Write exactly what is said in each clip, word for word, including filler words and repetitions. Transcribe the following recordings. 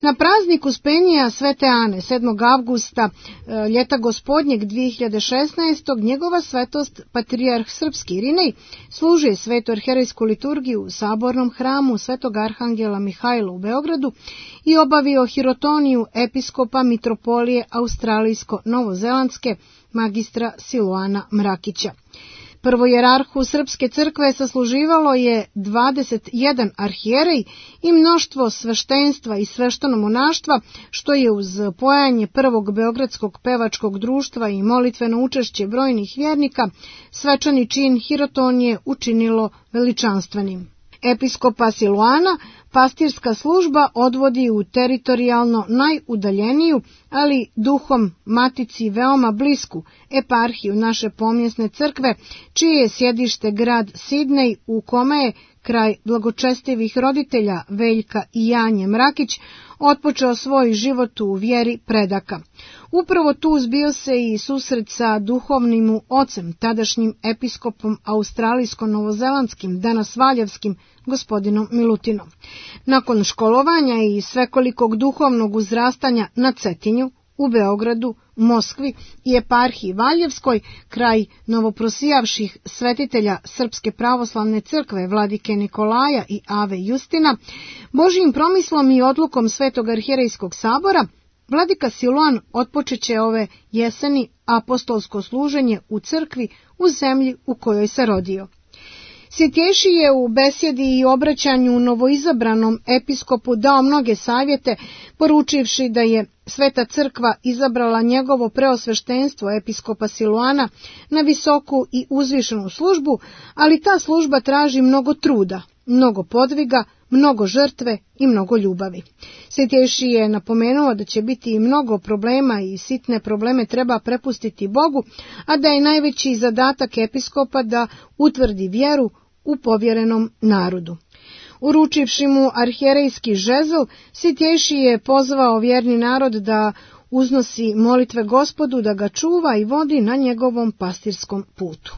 Na praznik Uspenija Svete Ane, sedmog avgusta ljeta gospodnjeg dve hiljade šesnaestog. njegova svetost patrijarh srpski Irinej služi svetu arherejsku liturgiju u sabornom hramu Svetog arhangela Mihajla u Beogradu i obavio hirotoniju episkopa mitropolije australijsko-novozelandske magistra Siluana Mrakića. Prvojerarhu Srpske crkve sasluživalo je dvadeset jedan arhijerej i mnoštvo sveštenstva i sveštenomonaštva, što je uz pojanje prvog Beogradskog pevačkog društva i molitveno učešće brojnih vjernika svečani čin hirotonije učinilo veličanstvenim. Episkopa Siluana pastirska služba odvodi u teritorijalno najudaljeniju, ali duhom matici veoma blisku eparhiju naše pomjesne crkve, čije je sjedište grad Sidnej, u kome je kraj blagočestivih roditelja Veljka i Janje Mrakić otpočeo svoj život u vjeri predaka. Upravo tu zbio se i susret sa duhovnim ocem, tadašnjim episkopom australijsko-novozelandskim, danas valjevskim, gospodinom Milutinom. Nakon školovanja i svekolikog duhovnog uzrastanja na Cetinju, u Beogradu, Moskvi i eparhiji Valjevskoj, kraj novoprosijavših svetitelja Srpske pravoslavne crkve vladike Nikolaja i Ave Justina, Božjim promislom i odlukom Svetog arhijerejskog sabora, vladika Siluan otpočeće ove jeseni apostolsko služenje u crkvi u zemlji u kojoj se rodio. Sjetješi je u besjedi i obraćanju novoizabranom episkopu dao mnoge savjete, poručivši da je Sveta crkva izabrala njegovo preosveštenstvo episkopa Siluana na visoku i uzvišenu službu, ali ta služba traži mnogo truda, mnogo podviga, mnogo žrtve i mnogo ljubavi. Svetješi je napomenuo da će biti i mnogo problema i sitne probleme treba prepustiti Bogu, a da je najveći zadatak episkopa da utvrdi vjeru u povjerenom narodu. Uručivši mu arhijerejski žezl, Svetješi je pozvao vjerni narod da uznosi molitve Gospodu, da ga čuva i vodi na njegovom pastirskom putu.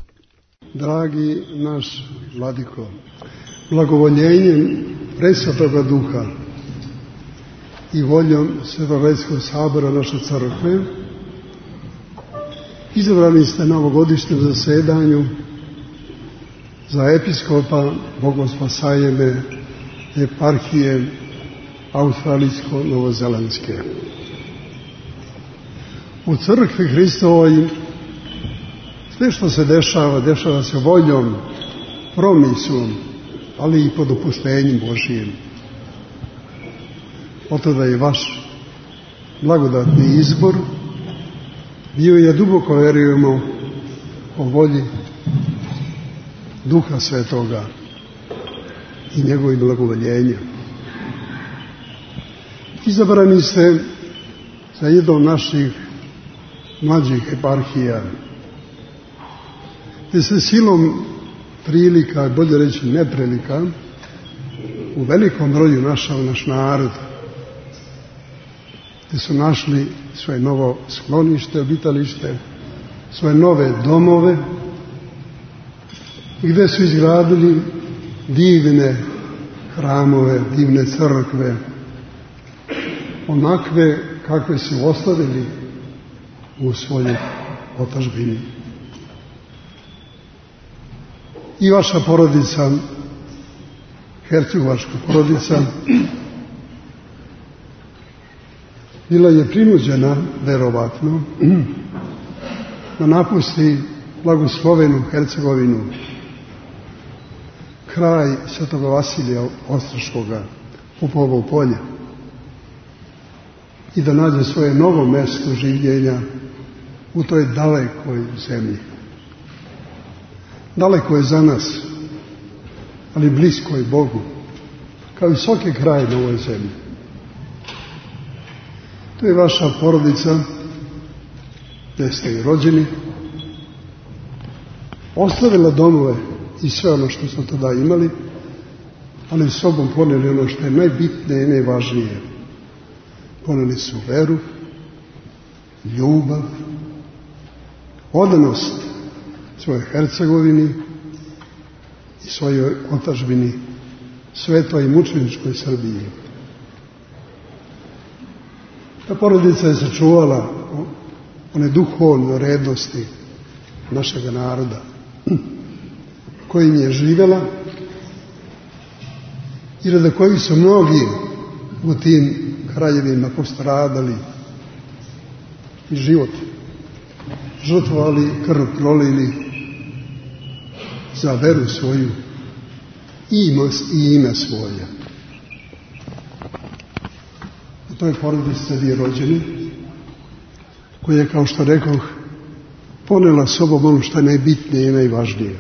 Dragi naš vladiko, blagovoljenjem Presvetoga Duha i voljom Svetovarskog sabora naše crkve izabrani ste na ovogodišnjem zasedanju za episkopa Bogospasajeve eparhije australijsko-novozelandske. U crkvi Hristovoj sve što se dešava, dešava se voljom, promislom, ali i pod opuštenjem Božijim. Oto da je vaš blagodatni izbor bio je duboko vjerujemo o volji Duha Svetoga i njegovim blagovoljenjem. Izabrani ste za jednu od naših mlađih eparhija, te se silom prilika, bolje reći neprilika, u velikom broju našao naš narod, gdje su našli svoje novo sklonište, obitalište, svoje nove domove, i gdje su izgradili divne hramove, divne crkve, onakve kakve su ostavili u svojoj otadžbini. I vaša porodica, hercegovačka porodica, bila je prinuđena, verovatno, da napusti blagoslovenu Hercegovinu, kraj Svetoga Vasilija Ostroškoga, Pupovo polje, i da nađe svoje novo mjesto življenja u toj dalekoj zemlji. Daleko je za nas, ali blisko je Bogu, kao i svaki kraj na ovoj zemlji. To je vaša porodica, gdje ste i rođeni, ostavila domove i sve ono što su tada imali, ali s sobom poneli ono što je najbitnije i najvažnije. Poneli su veru, ljubav, odanost svojoj Hercegovini i svojoj otadžbini, svetoj i mučeničkoj Srbiji. Ta porodica je sačuvala one duhovne vrednosti našeg naroda kojim je živjela i radi kojih su mnogi u tim krajevima postradali i život žrtvovali, krv prolili za veru svoju i ime svoje. U toj porodici ste vi rođeni, koja je, kao što rekoh, ponela sobom ono što je najbitnije i najvažnije.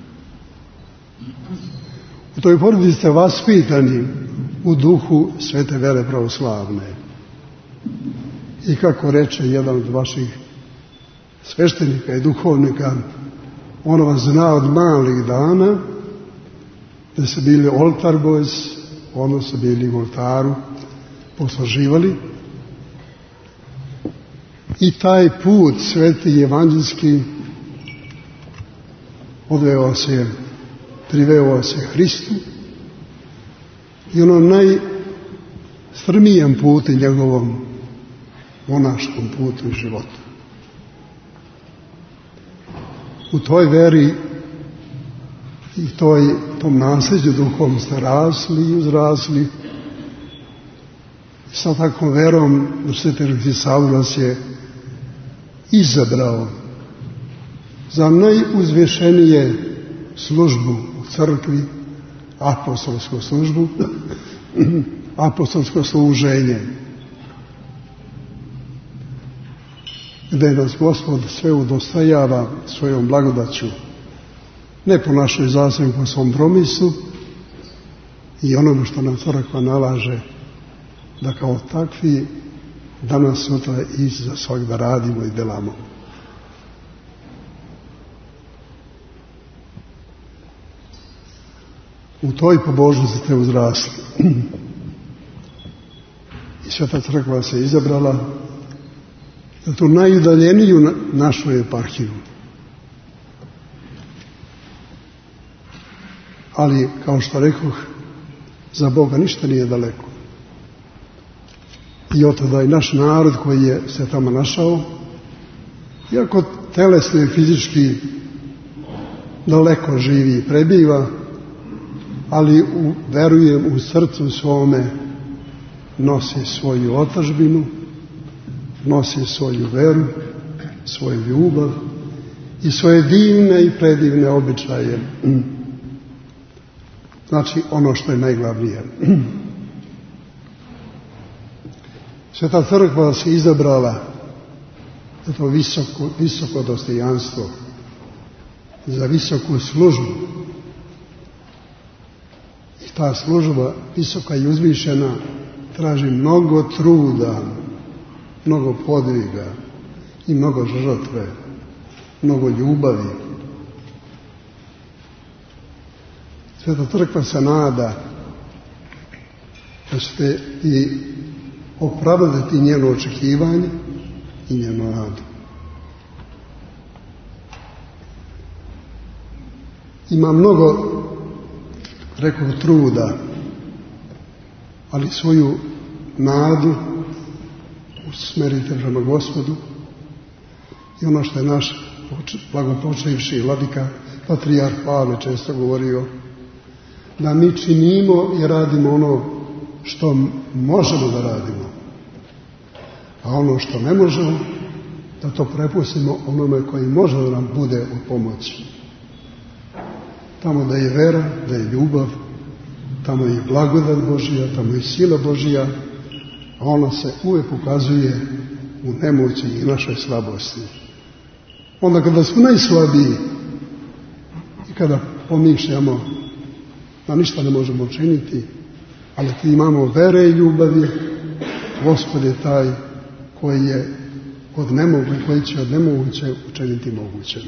U toj porodici ste vaspitani u duhu svete vere pravoslavne. I kako reče jedan od vaših sveštenika i duhovnika, on vas zna od malih dana, da su bili oltar boys, ono su bili u oltaru, posluživali. I taj put sveti i evanđelski odveo se, priveo se Hristu i onom najstrmijem putu njegovom monaškom putu i životu. U toj veri i toj, tom nasljeđu duhom ste rasli i uzrasli. I sa takvom verom Sveti Sava vas je izabrao za najuzvišenije službu u crkvi, apostolsku službu, apostolsko služenje, gdje nas Gospod sve udostajava svojom blagodaću, ne po našoj zasluzi, po svom promislu i onome što nam crkva nalaže, da kao takvi danas sutra i za svak da radimo i delamo. U toj pobožnosti ste uzrasli. I Sveta crkva se izabrala za tu najudaljeniju našu eparhiju. Ali, kao što rekoh, za Boga ništa nije daleko. I od tada i naš narod koji je se tamo našao, iako telesno i fizički daleko živi i prebiva, ali u, verujem u srcu svome nosi svoju otadžbinu, nosi svoju veru, svoju ljubav i svoje divne i predivne običaje. Znači ono što je najglavnije. Sveta crkva se izabrala za to visoko, visoko dostojanstvo, za visoku službu. I ta služba visoka i uzvišena traži mnogo truda, mnogo podviga i mnogo žrtve, mnogo ljubavi. Sveta crkva se nada da ćete i opravdati njeno očekivanje i njenu nadu. Ima mnogo, rekao, truda, ali svoju nadu usmerite prema Gospodu i ono što je naš blagopočevši vladika patrijarh Pavle često govorio, da mi činimo i radimo ono što možemo da radimo, a ono što ne možemo, da to prepustimo onome koji može da nam bude u pomoći. Tamo da je vera, da je ljubav, tamo je blagodat Božija, tamo je sila Božija, a ona se uvijek ukazuje u nemoći i našoj slabosti. Onda kada smo najslabiji i kada pomišljamo da ništa ne možemo učiniti, ali kad imamo vere i ljubavi, Gospod je taj koji je od nemoguće, koji će od nemoguće učiniti moguće.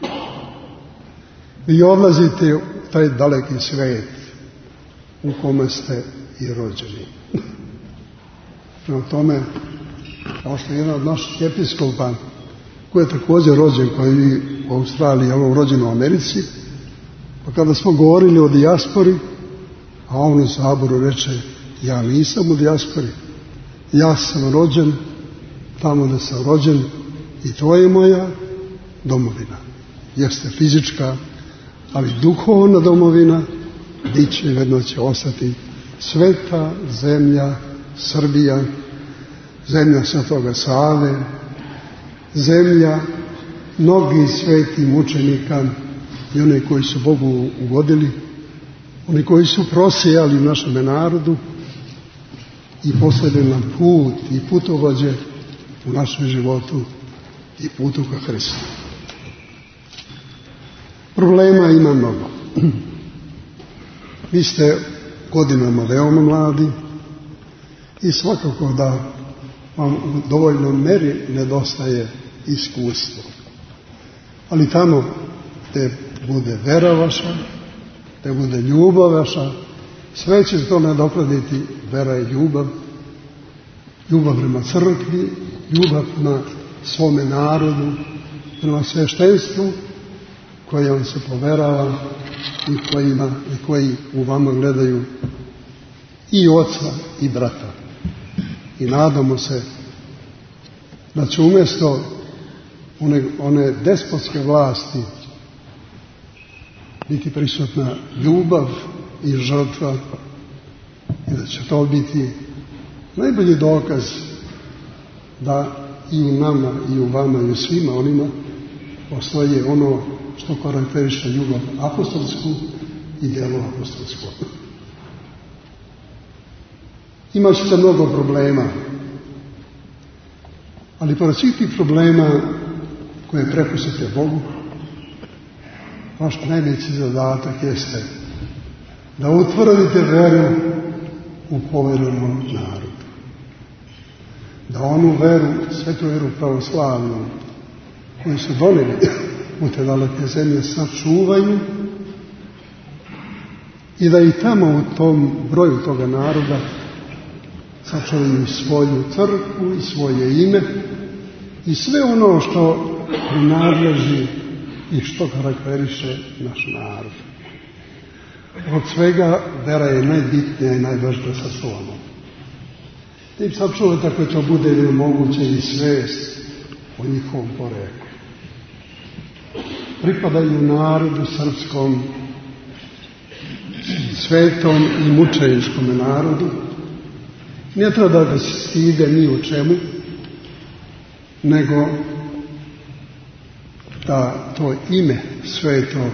Vi odlazite u taj daleki svijet u kome ste i rođeni. Prema tome, kao što je jedan od naših episkopa, koji je također rođen, koji je u Australiji, ali rođen u Americi, pa kada smo govorili o dijaspori, a on u saboru reče, ja nisam u dijaspori, ja sam rođen tamo da sam rođen i to je moja domovina. Jeste fizička, ali duhovna domovina bit će, vedno će ostati sveta zemlja Srbija, zemlja Svetoga Save, zemlja mnogih svetih mučenika i oni koji su Bogu ugodili, oni koji su prosijali u našem narodu i posledili nam put i putovođe u našem životu i putu ka Hristu. Problema ima mnogo. Vi ste godinama veoma mladi i svakako da vam u dovoljnoj meri nedostaje iskustvo. Ali tamo gde bude vera vaša, gde bude ljubav vaša, sve će to nadoknaditi vera i ljubav. Ljubav prema crkvi, ljubav prema svome narodu, prema sveštenstvu koje vam se poverava i, kojima, i koji u vama gledaju i oca i brata. I nadamo se da će umjesto one, one despotske vlasti biti prisutna ljubav i žrtva i da će to biti najbolji dokaz da i u nama i u vama i u svima onima postoje ono što karakteriše ljubav apostolsku i djelo apostolsko. Imat ćete mnogo problema, ali pored svih tih problema koje prepustite Bogu, vaš najveći zadatak jeste da utvrdite veru u poverenom narodu. Da onu veru, svetu veru pravoslavnu, koju su doneli u te daleke zemlje, sačuvaju i da i tamo u tom broju toga naroda sačuvaju svoju crkvu i svoje ime i sve ono što prinadleži i što karakteriše naš narod. Od svega vera je najbitnija i najvažnija sačuvana. Da im sačuvati ako to bude ili moguće i svest o njihovom poreklu. Pripadaju narodu srpskom, svetom i mučeničkom narodu. Ne treba da se stide ni u čemu, nego da to ime sveto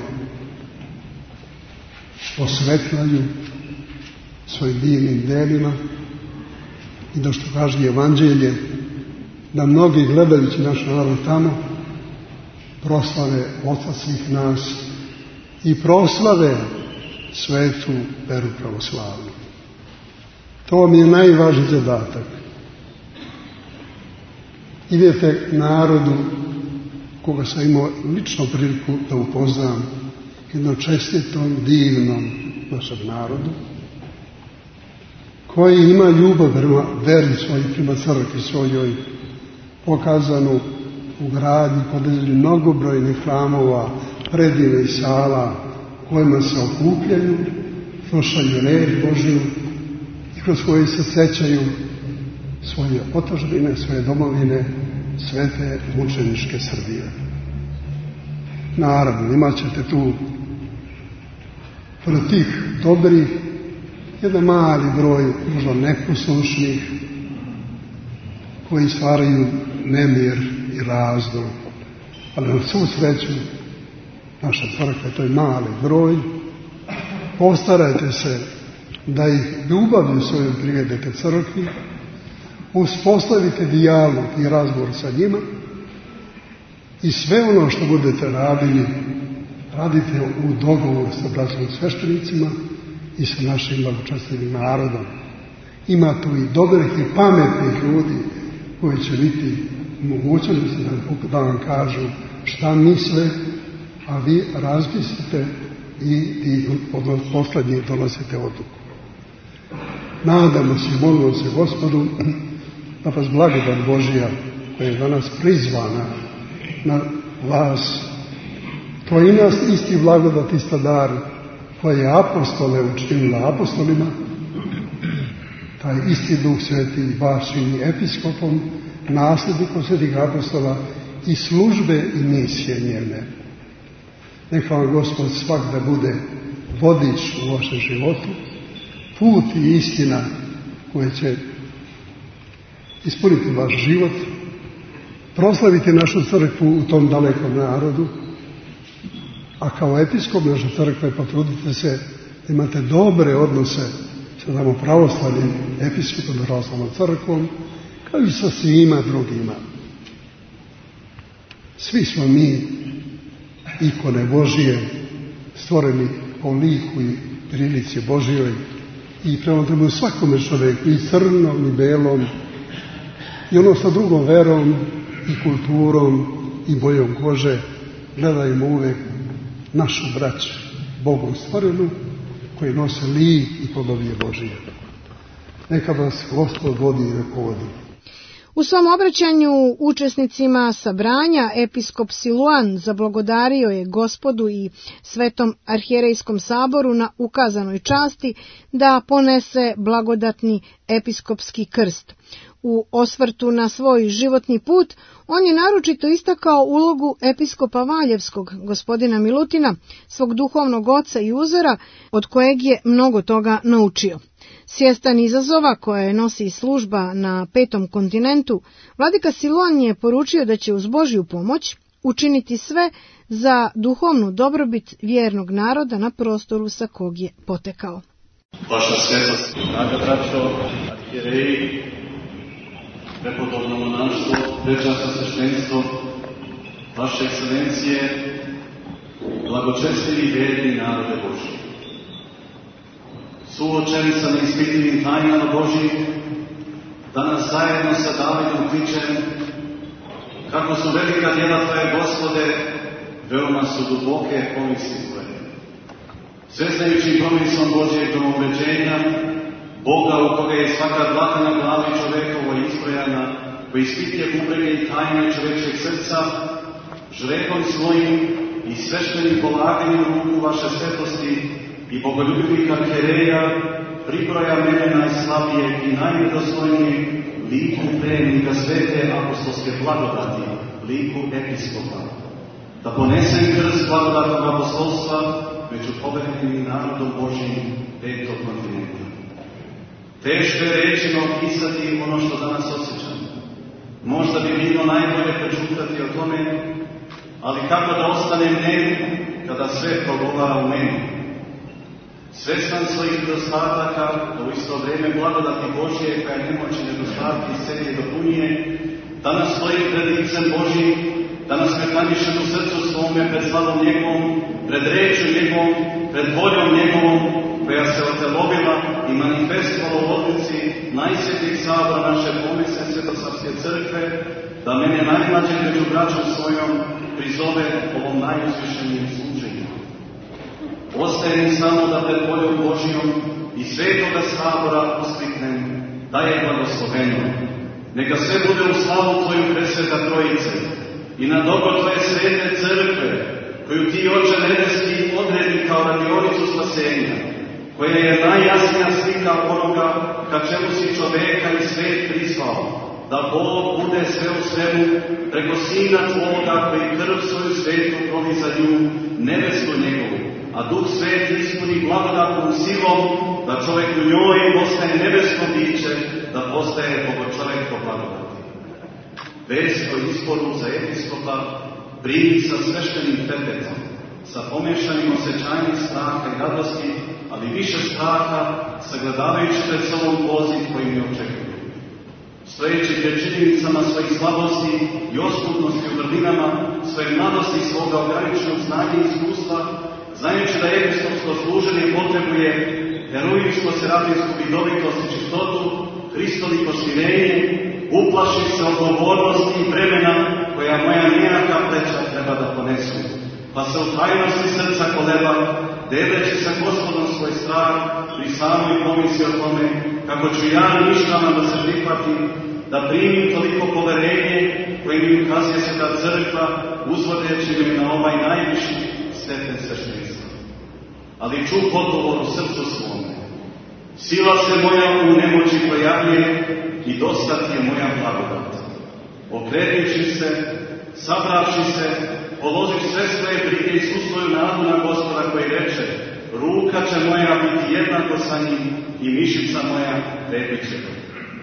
osvetljaju svojim divnim delima i da što kaže Evanđelje, da mnogi gledajući naš narod tamo proslave Oca svih nas i proslave svetu veru pravoslavnu. To mi je najvažniji zadatak. I vidite, narodu koga sam imao lično priliku da upoznam, jednom čestitom, divnom našem narodu, koji ima ljubav prema veri svojoj, prema crkvi svojoj, pokazanu u gradnji, podizanju mnogobrojnih hramova, predivnih sala, kojima se okupljaju, slušaju reč Božju i kroz koje se sećaju svoje otadžbine, svoje domovine, svete mučeničke Srbije. Naravno, imat ćete tu pored tih dobrih jedan mali broj možda neposlušnih koji stvaraju nemir i razdor, ali na svu sreću naša crkva je to je mali broj. Postarajte se da ih ljubavlju svojom privedete crkvi, uspostavite dijalog i razgovor sa njima i sve ono što budete radili, radite u dogovoru sa bratskim sveštenicima i sa našim blagočastivim narodom. Ima tu i dobrih i pametnih ljudi koji će biti mogućnosti da vam kažu šta misle, a vi razmislite i, i od poslednjih donosite odluku. Nadamo se i molimo se Gospodu da vas blagodat Božija koja je danas prizvana na vas, to je i nas isti blagodat, ista dar koja je apostole učinila apostolima, taj isti Duh Sveti vas čini episkopom, nasljednikom svetih apostola i službe i misije njene. Neka vam Gospod svak da bude vodič u vašem životu, put i istina koje će ispuniti vaš život, proslaviti našu crkvu u tom dalekom narodu, a kao episkop naše crkve potrudite se da imate dobre odnose sa nama pravoslavnim episkopom, pravoslavnom crkvom, kao i sa svima drugima. Svi smo mi ikone Božije, stvoreni po liku i prilici Božijoj i prema tome svakome čovjeku, i crnom i belom, i ono sa drugom verom i kulturom i bojom kože, gledajmo uvek našu braću, Bogom stvorenu, koji nose lik i podobije Božije. Neka vas Gospod vodi i rukovodi. U svom obraćanju učesnicima sabranja episkop Siluan zablagodario je Gospodu i Svetom arhijerejskom saboru na ukazanoj časti da ponese blagodatni episkopski krst. U osvrtu na svoj životni put, on je naročito istakao ulogu episkopa Valjevskog, gospodina Milutina, svog duhovnog oca i uzora, od kojeg je mnogo toga naučio. Svjestan izazova koje nosi služba na petom kontinentu, vladika Siluan je poručio da će uz Božju pomoć učiniti sve za duhovnu dobrobit vjernog naroda na prostoru sa kog je potekao. Vaša svetost, draga braćo, arhijereji, prepodobno monaštvo, prečasno sveštenstvo, vaše ekscelencije, blagočestivi vjerni narode Božji. Suočeni sa neispitivim tajnama Božjih, danas zajedno sa Davidom kličem kako su velika djela Tvoje, Gospode, veoma su duboke pomisli Tvoje. Sveznajući promisom Božjeg domoveđenja, Boga u koga je svaka dlaka na glavi čovekovo izbrojana, koji ispituje bubrege i tajne čovečeg srca, žrekom svojim i sveštenim polaganjem ruku vaše svetosti i bogoljubivih arhijereja, pribroja mene najslabije i najnedostojnijeg liku prejednika svete apostolske blagodati, liku episkopa, da ponesem krst blagodatnog apostolstva među pobeđenim narodom Božjim petog kontinenta. Teško je rečima opisati ono što danas osjećam. Možda bi bilo najbolje prečutati o tome, ali kako da ostanem nem kada sve progovara u meni. Svestan svojih nedostataka, da u isto vrijeme blagodati Božje koja nemoći nedostatki sebi dopunije, danas stojim pred licem Božjim, danas me kanišem u srcu svome pred slavom njegovom, pred rečju njegovom, pred voljom njegovom, koja se otelovila i manifestovala u odluci najsvetijeg sabora naše pomisne svetosavske crkve, da mene najmlađe među braćom svojom prizove ovom najuzvišenijem služenju. Ostaje mi samo da pred voljom Božijom i svetoga sabora uskliknem da je blagosloveno. Neka sve bude u slavu Tvoju presveta Trojice i na dobro Tvoje svete crkve, koju Ti, Oče nebeski, odredi kao radionicu spasenja, koja je najjasnija slika onoga ka čemu si čoveka i svet prislao, da Bog bude sve u svemu preko Sina Tvoga koji krv svoju svetu proli za nju, nebesku njegovu, a Duh Svet ispuni blagodatnom silom da čovjek u njoj postaje nebesko biće, da postaje bogočovjek po blagodati. Vest o izboru za episkopa primi sa sveštenim trepetom, sa pomešanim osjećanjem straha i radosti, ali više straha, sagledavajući pred sobom poziv koji mi očekuju. Stojeći pred činjenicama svojih slabosti i oskudnosti u vrlinama, svoje mladosti i svoga ograničenog znanja i iskustva, znajući da episkopsko služenje potrebuje heroičko serafinsku vidovitost i čistotu, Hristoliko smirenje, uplaši se odgovornosti i bremena koja moja nijaka pleća treba da ponesu. Pa se u tajnosti srca koleba, deleći sa Gospodom svoj strah pri samoj pomisli o tome kako ću ja ništama da se prihvatim, da primim toliko poverenje koje mi ukazuje se ta crkva, uzvodeći me na ovaj najviši stepen sveštenstva. Ali čuh odgovor u srcu svome. Sila se moja u nemoći projavljuje i dosta ti je moja blagodat. skuplješi se, sabravši se, položiš sve svoje brige i svu svoju nadu na Gospoda koji reče: ruka će moja biti jednako sa njim i mišica moja repit će ga.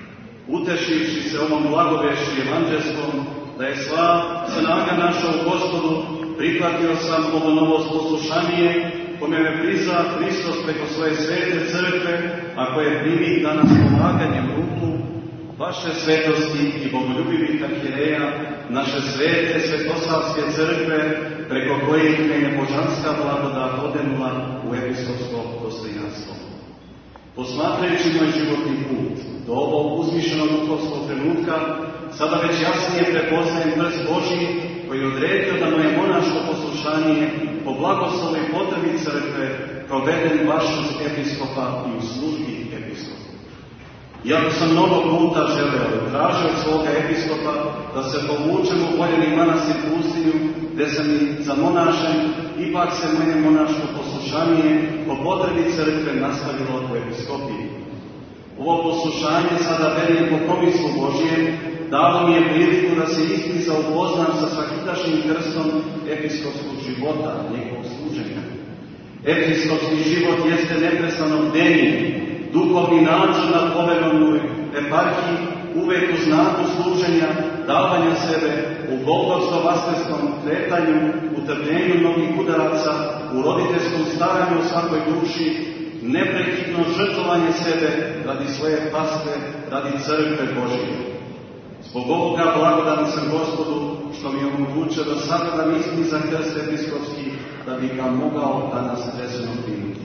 Utešivši se ovom blagovešću evanđelskom, da je sva snaga naša u Gospodu, prihvatio sam ovo novo poslušanje, kome me priza Hristos preko svoje svete crkve, a koje primi danas polaganjem ruku vaše svetosti i bogoljubivih arhijereja, naše svete svetosavske crkve, preko kojih me je božanska blagodat odenula u episkopsko dostojanstvo. Posmatrajući moj životni put do ovog uzvišenog duhovskog trenutka, sada već jasnije prepoznajem prst Božji koji je odredio da moje monaško poslušanje po blagoslovu i potrebi crkve proveden baš uz episkopa i u službi episkopa. Iako sam mnogo puta želeo i tražio od svoga episkopa da se povučem u voljeni manastir pustinju, gde sam i zamonašen, ipak se moje monaško poslušanje po potrebi crkve nastavilo u episkopiji. Ovo poslušanje sada verujem po promislu Božijem, dalo mi je priliku da se istiza upoznam sa svakidašnjim krstom episkopskog života, njegovog služenja. Episkopski život jeste neprestano bdenje, duhovni nadzor nad poverenom eparhiji, uvek u znaku služenja, davanja sebe, u golgotsko-vaskrskom kretanju, u trpljenju mnogih udaraca, u roditeljskom staranju o svakoj duši, neprekidno žrtvovanje sebe radi svoje pastve, radi crkve Božije. Zbog ovoga blagodan sam Gospodu što mi je omogućio da sagledam istini za krst episkopski, da bi ga mogao danas trezveno primiti.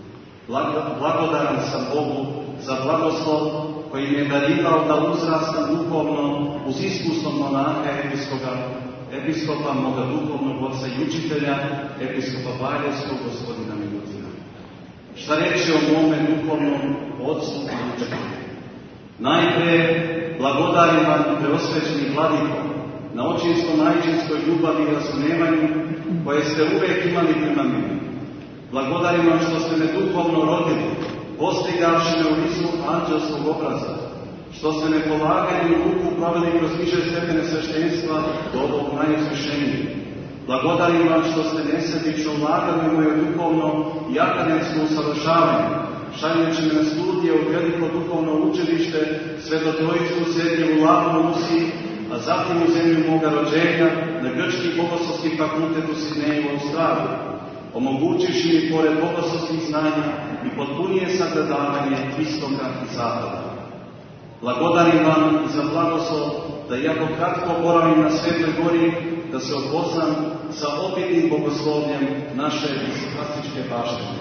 Blagodaran sam Bogu za blagoslov koji mi je darivao da uzrastam duhovno uz iskusnog monaha episkopa, episkopa moga duhovnog oca i učitelja, episkopa Valjevskog, gospodina Milutina. Šta reći o mome duhovnom ocu i učitelju? Najpre blagodarim vam preosvećeni vladiko na očinsko majčinskoj ljubavi i razumevanju koje ste uvek imali prema meni. Blagodarim vam što ste me duhovno rodili, postigavši me u licu anđelskog obraza, što ste me polaganjem ruku proveli kroz više stepene sveštenstva do ovog najosvešenijeg. Blagodarim vam što ste nesebično ulagali u moje duhovno i akademsko usavršavanje, šaljujući me na studije u veliko duhovno učilište Sveto-Trojicu u Srednjem u Lavnu Rusiji, a zatim u zemlju moga rođenja na Grčki bogoslovski fakultet u Sidneju u Australiji, omogućivši mi pored bogoslovskih znanja i potpunije sagledavanje istoka i zapada. Blagodarim vam i za blagoslov da iako kratko boravim na Svetoj gori, da se upoznam sa opitnim bogoslovljem naše visokrastičke baštine.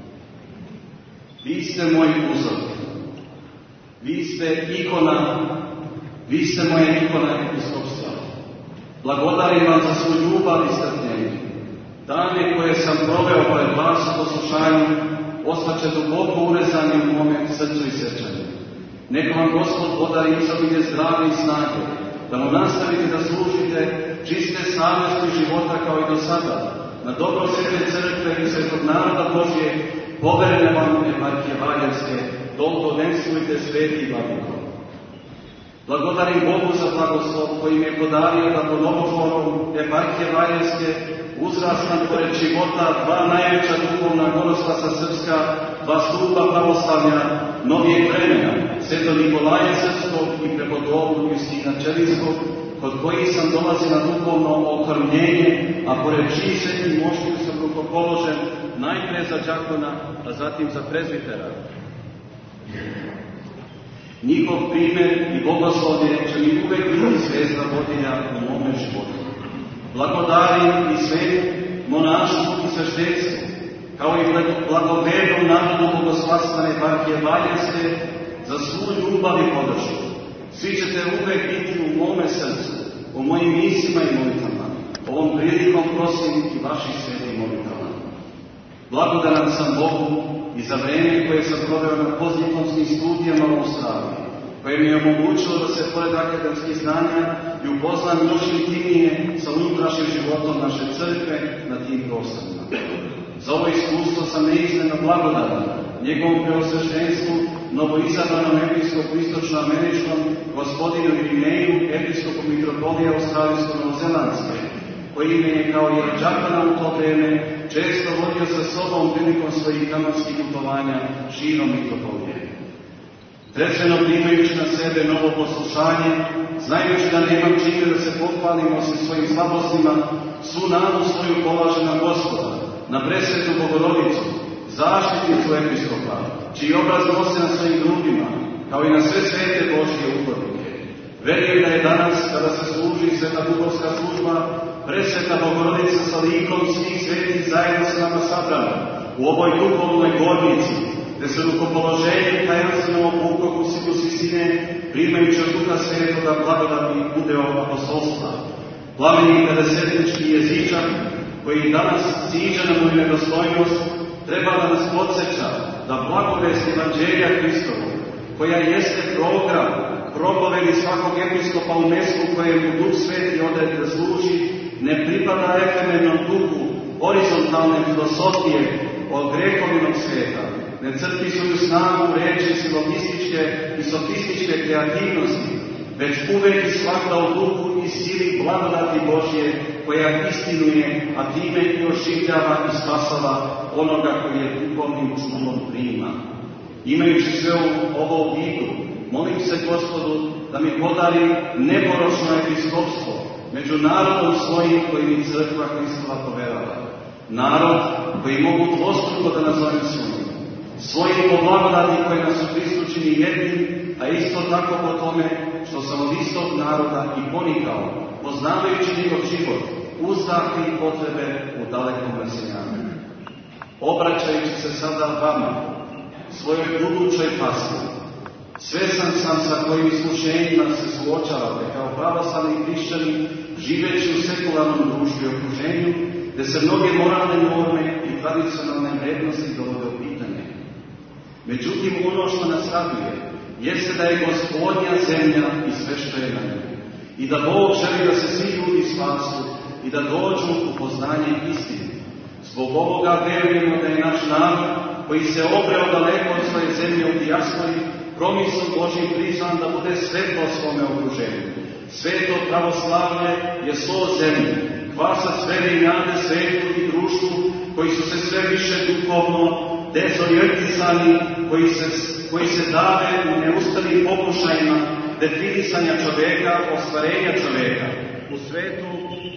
Vi ste moj uzor, vi ste ikona, vi ste moje ikona episkopstva. Blagodarim vam za svoju ljubav i strpljenje. Dane koje sam proveo pred vas u poslušanju, ostaće duboko urezani u mome srcu i srčanju. Neka vam Gospod podari izobilje zdrave i snage, da mu nastavite da služite čiste savjesti života kao i do sada, na dobro svete crkve i svetog naroda Božje, poverene vam eparhije Valjevske, dolgodenstujte sveti vladiko. Blagodarim Bogu za blagoslov koji mi je podario da po novotvorom eparhije Valjevske uzrastam pored života dva najveća duhovna gonoslasa srpska, dva stupa pravoslavlja novijeg vremena, Sveto Nikolaja Srpskog i prepodobnog Justina Čelinskog, kod kojih sam dolazio na duhovno okrnjenje, a pored čiji svetih moštiju sam rukopoložen najpre za đakona, a zatim za prezbitera. Njihov primjer i bogoslovlje će mi uvek biti zvezda vodilja u mome životu. Blagodarim i svetu, monaštvu i sveštenstvu, kao i blagovernom narodu bogoslavstvene eparhije Valjevske, za svu ljubav i podršku. Svi ćete uvek biti u mome srcu, u mojim mislima i molitvama. Ovom prilikom prosim i vaših svetih molitvama. Blagodaran sam Bogu i za vreme koje sam proveo na postdiplomskim studijama u Australiji, koje mi je omogućilo da se pored akademskih znanja i upoznam još intimnije sa unutrašnjim životom naše crkve na tim prostorima. Za ovo iskustvo sam neizmjerno blagodaran njegovom preosveštenstvu, novoizabranom episkopu istočnoameričkom, gospodinu Irineju, episkopom mitropolije Australijsko-Novozelandske, koji me je kao Jerđakana u to vreme često vodio sa sobom prilikom svojih kanonskih putovanja širom mitropolije. Trezveno primajući na sebe novo poslušanje, znajući da nemam čime da se pohvalim osim svojim slabostima, svu nadu svoju polažem na Gospoda, na presvetu Bogorodicu, zaštitnicu episkopa, čiji obraz nose na svojim grudima, kao i na sve svete Božje ugodnike. Verujem da je danas, kada se služi sveta duhovska služba, presveta Bogorodica sa likom svih svetih zajedno sa nama sabrana u ovoj duhovnoj gornici, gde se rukopoloženjem tajanstvenog pukogu Sikusisine, primajući od Duha Svetoga blagodati udeo apostolstva. Plameni pedesetnički jezičak, koji danas siđa na moju nedostojnost, treba da nas podsjeća da blagovest Evanđelja Hristovu, koja jeste program propovedi svakog episkopa u mestu kojemu Duh Sveti odredi da služi, ne pripada efemernom duhu horizontalne filosofije od grekovinog sveta, ne crpi svoju snagu reči silogističke i sofističke kreativnosti, već uvek i svakda u duhu i sili blagodati Božje, koja istinuje, a time i oživljava i spasava onoga koji je duhovnim čulom prima. Imajući sve ovo u vidu, molim se Gospodu da mi podari neporočno episkopstvo među narodom svojim koji mi crkva Hristova poverava. Narod koji mogu dvostruko da nazovem svojim. Svojim po blagodati koji nas su pristučeni jednim, a isto tako po tome što sam od istog naroda i ponikao, poznavajući njegov život, uzdahi i potrebe u dalekom raseljanju. Obraćajući se sada vama, svojoj budućoj pasmi, svesan sam sa kojim iskušenjima se suočavate kao pravoslavni hrišćani, živeći u sekularnom društvu i okruženju, gde se mnoge moralne norme i tradicionalne vrednosti dovode u pitanje. Međutim, ono što nas raduje, jeste da je Gospodnja zemlja i sve što je na njoj. I da Bog želi da se svi ljudi spasu i da dođu u poznanje istine. Zbog ovoga verujemo da je naš narod, koji se obreo daleko od svoje zemlje u dijaspori, promislom Božjim prizvan da bude svetlo svome okruženju. Sveto pravoslavlje je svo zemlje, kvasac vere i nade svetu i društvu, koji su se sve više duhovno dezorijentisani, koji se, koji se dave u neustanim pokušajima definisanja čoveka, ostvarenja čoveka. U svetu,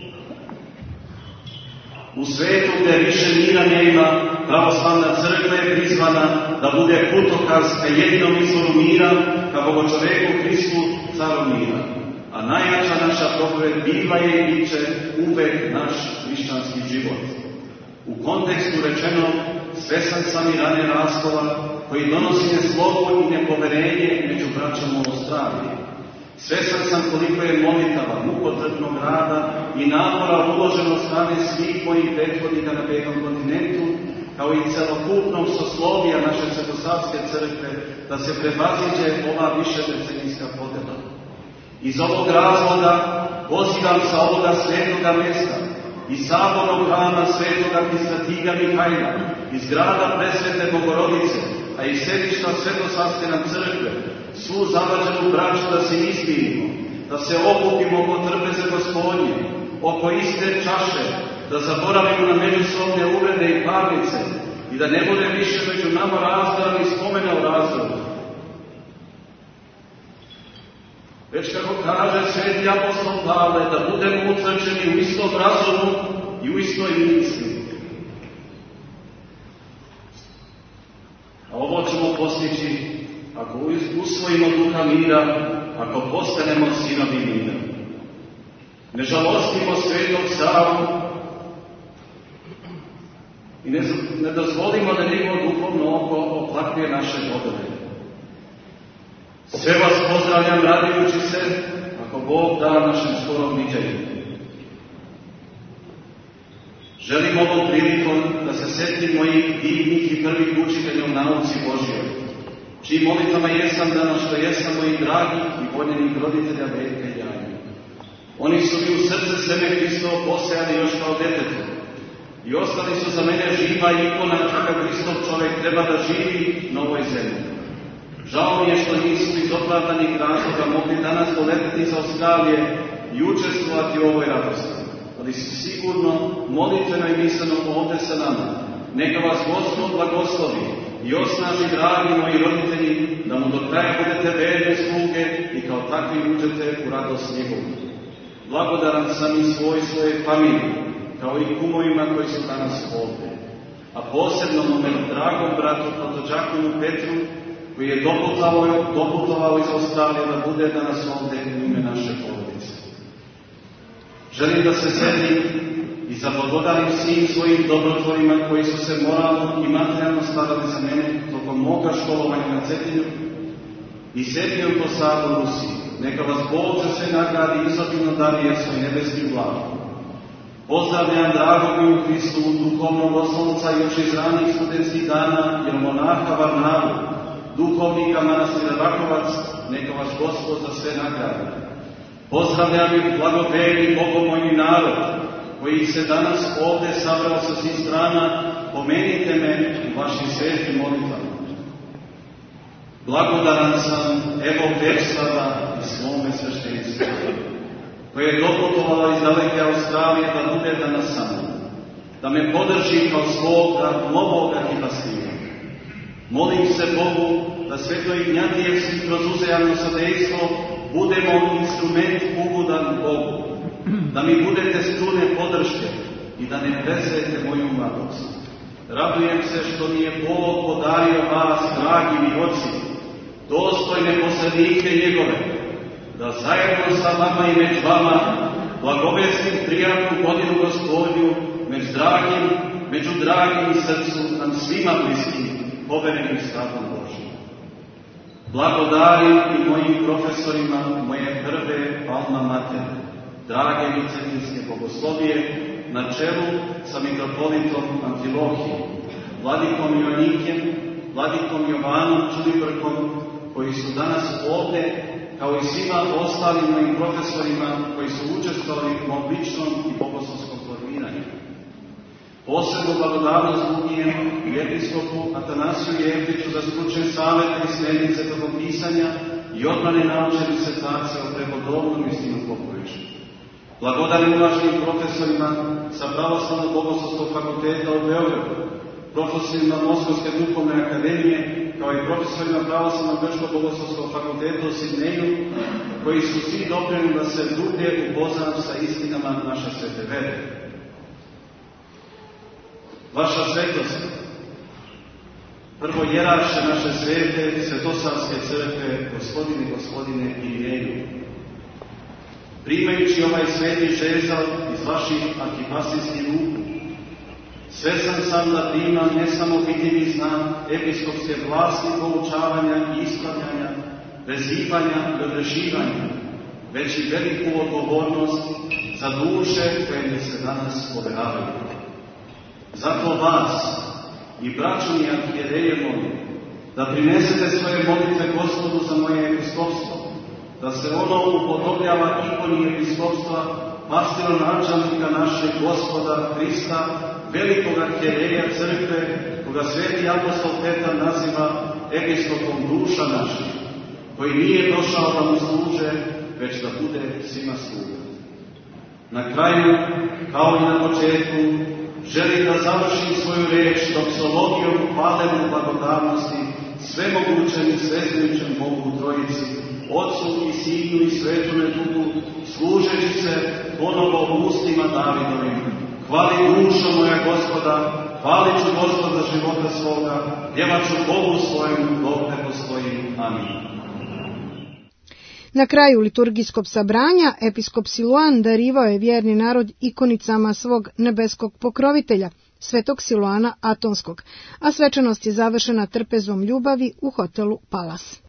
u svetu gde više mira nema, pravoslavna crkva je prizvana da bude putokaz ka jedinom izvoru mira, ka Bogočoveku Hristu, caru mira. A najjača naša propoved bila je i biće uvek naš hrišćanski život. U kontekstu rečeno, svesan sam i rane raskova koji donosi neslobu i nepoverenje među braćom u Australiji. Svesan sam koliko je molitava, mukotrpnog rada i napora uloženo od strane svih mojih prethodnika na Belom kontinentu, kao i celokupnog soslovija naše Svetosavske crkve, da se prevaziđe ova višedecenijska podela. Iz ovog razloga pozivam sa ovoga svetoga mesta i sabornog hrama svetoga Strastiga Mihajla, iz grada presvete Bogorodice, a i sedišta Svetosavske nam crkve, svu zavađenu braću da se istinimo, da se okupimo oko trpeze Gospodnje, oko iste čaše, da zaboravimo na međusobne uvrede i parnice i da ne bude više među nama razdora i spomena o razdoru. Već kako kaže sveti apostol Pavle, da budemo utvrđeni u istom razumu i u istoj misli. A ovo ćemo postići ako usvojimo duha mira, ako postanemo sinovi mira. Ne žalostimo svetog Savu i ne, ne dozvolimo da njegovo duhovno oko oplakuje naše bodove. Sve vas pozdravljam radujući se, ako Bog da našem skorom viđenju. Želim ovom prilikom da se setim mojih divnih i prvih učitelja u nauci Božjoj, čiji molitvama jesam danas što jesam mojih dragih i voljenih roditelja Veljka i Janja. Oni su mi u srce seme Hristovo posejali još kao detetu i ostali su za mene živa ikona kako Hristov čovjek treba da živi na ovoj zemlji. Žao mi je što nisu iz opravdanih razloga mogli danas doletiti iz Australije i učestvovati u ovoj radosti, ali su sigurno molitveno i misleno ovdje sa nama. Neka vas Gospod blagoslovi i osnaži, dragi moji roditelji, da mu do kraja budete verne sluge i kao takvi uđete u radost njegovu. Blagodaran sam i svoj svoje familije, kao i kumovima koji su danas ovdje. A posebno mome dragom bratu protođakonu Petru, koji je doputovao, doputovao iz Australije da bude danas ovdje u ime naše porodice. Želim da se sedim i zablagodarim svim svojim dobrotvorima koji su se moralno i materijalno starali za mene tokom moga školovanja na Cetinju i Srednjom Posadu u Rusiji. Neka vas Bog za sve nagradi i izobilno daruje svoj nebeski blago. Pozdravljam dragog mi u Hristu, duhovnog oslonca još iz ranih studentskih dana, jer monaha Varnavu, duhovnika manastira Rakovac, neka vas Gospod za sve nagradi. Pozdravljam i blagodejni bogomolji narod, koji se danas ovdje sabrao sa svih strana, pomenite me u vašim svetim molitvama. Blagodaran sam evo već sada i svome sveštenstvu, koje je doputovala iz daleke Australije da bude danas sa mnom, da me podrži kao svoga novog arhipastira. Molim se Bogu da Sveto Ignjatijevski kroz uzajamno sadejstvo budemo instrument ugodan Bogu, da mi budete strune podrške i da ne prezrete moju mladost. Radujem se što mi je Bog podario vas, dragi mi oci, dostojne posrednike njegove, da zajedno sa vama i među vama blagovestim prijatnu godinu Gospodnju među dragim, među dragim srcu nam svima bliskim, poverenim stratom Božim. Blagodarim i mojim profesorima moje prve alma mater, drage mi cetinske bogoslovije, na čelu sa mitropolitom Amfilohijom, vladikom Joanikem, vladikom Jovanom Čulibrkom, koji su danas ovdje, kao i svima ostalim mojim profesorima koji su učestvovali u mom ličnom i bogoslovskom formiranju. Posebno blagodarnost Lugijem i episkopu Atanasiju Jeftiću za stručne savjete i smjernice tokom pisanja i odbrane naučne disertacije o prepodobnom istinu popoviću. Blagodarim uvaženim profesorima sa Pravoslavnog bogoslovskog fakulteta u Beogradu, profesorima Moskovske duhovne akademije, kao i profesorima Pravoslavnog grčko-bogoslovskog fakulteta u Sidneju, koji su svi doprinijeli da se dublje upoznam sa istinama naše svete vere. Vaša svetost, prvo jerarše naše svete, Svetosavske crkve, gospodine i gospodine Irijeju, primajući ovaj sveti žezal iz vaših arhipasijskih ruku, svesan sam da primam ne samo vidljivi znak episkopske vlasti poučavanja i ispravljanja, vezivanja i odrešivanja, već i veliku odgovornost za duše koje mi se danas poveravaju. Zato vas i braću i arhijereje molim da prinesete svoje molitve Gospodu za moje episkopstvo, da se ono upodobljava ikoni episkopstva, pastironačelnika našeg Gospoda Hrista, velikog arhijereja crkve, koga sveti apostol Petar naziva episkopom duša naših, koji nije došao da mu služe, već da bude svima sluga. Na kraju, kao i na početku, želim da završim svoju riječ doksologijom hvalene blagodarnosti svemogućem i sveznajućem Bogu u Trojici, Otcu i Sinu i Svetome Duhu, služeći se ponovo u ustima Davidovim. Hvali dušo moja Gospoda, hvalit ću Gospoda života svoga, pjevat ću Bogu svojim dok ne postoji. Amin. Na kraju liturgijskog sabranja episkop Siluan darivao je vjerni narod ikonicama svog nebeskog pokrovitelja, svetog Siluana Atonskog, a svečanost je završena trpezom ljubavi u hotelu Palas.